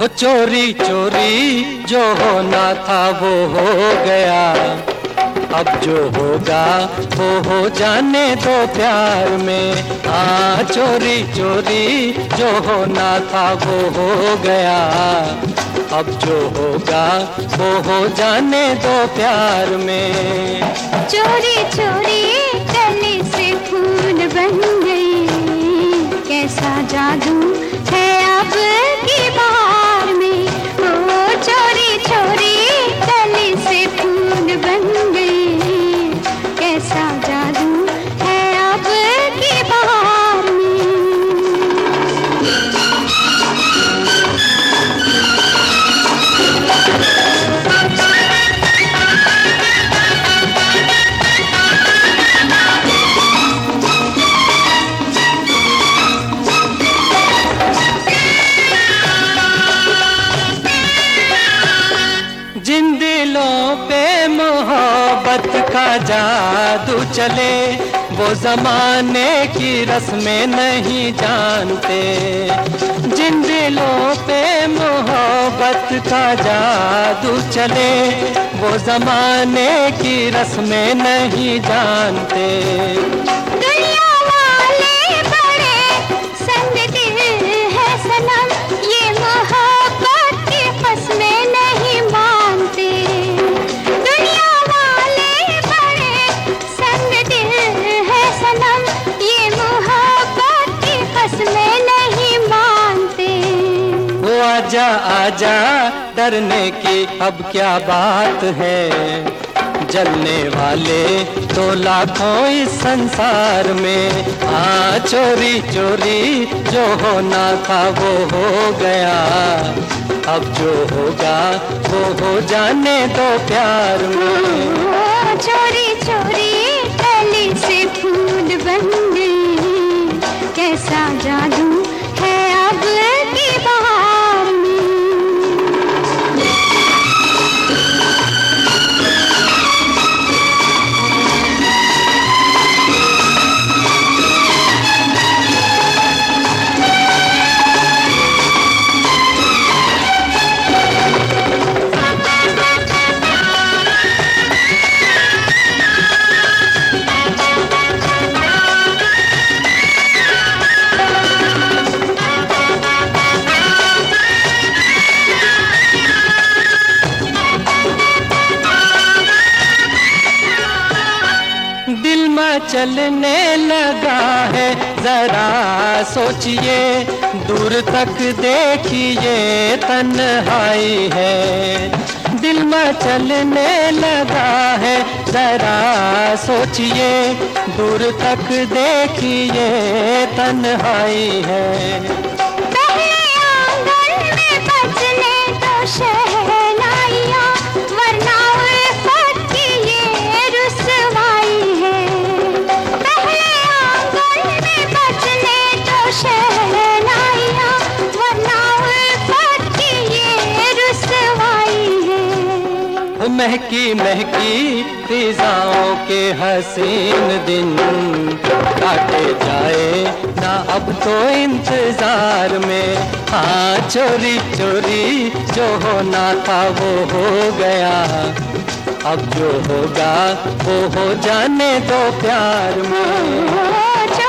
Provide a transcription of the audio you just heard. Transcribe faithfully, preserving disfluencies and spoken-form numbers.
वो चोरी चोरी जो होना था वो हो गया, अब जो होगा वो हो जाने दो प्यार में। हाँ चोरी चोरी जो होना था वो हो गया, अब जो होगा वो हो जाने दो प्यार में। चोरी चोरी गले से फूल बन गई, कैसा जादू है अब की बार में। ओ चोरी चोरी गले से फूल बन गई, कैसा जादू है अब की बार में। जिन दिलों पे मोहब्बत का जादू चले, वो जमाने की रस्में नहीं जानते। जिन दिलों पे मोहब्बत का जादू चले, वो जमाने की रस्में नहीं जानते। दुनिया वाले बड़े संग दिल है सनम, ये मोहब्बत की कसमें नहीं मानते। दुनिया वाले बड़े संग दिल है सनम, ये मोहब्बत की कसमें नहीं मानते। वो आजा आजा डरने की अब क्या बात है, जलने वाले तो लाखों इस संसार में। हाँ चोरी चोरी जो होना था वो हो गया, अब जो होगा वो हो जाने दो प्यार में। ओ चोरी चोरी गले से फूल बन गई, कैसा जादू है अब की बहार में। दिल में चलने लगा है जरा सोचिए, दूर तक देखिए तन्हाई है। दिल में चलने लगा है जरा सोचिए, दूर तक देखिए तन्हाई है। पहले आंगन में बजने दो शहनाइयाँ, वरना उल्फत की ये रुसवाई है। पहले आंगन में बजने दो शहनाइयाँ, वरना उल्फत की ये रुसवाई है। महकी महकी फिजाओं के हसीन दिन काटे जाए ना अब तो इंतजार में। हाँ चोरी चोरी जो होना था वो हो गया, अब जो होगा वो हो जाने दो प्यार में।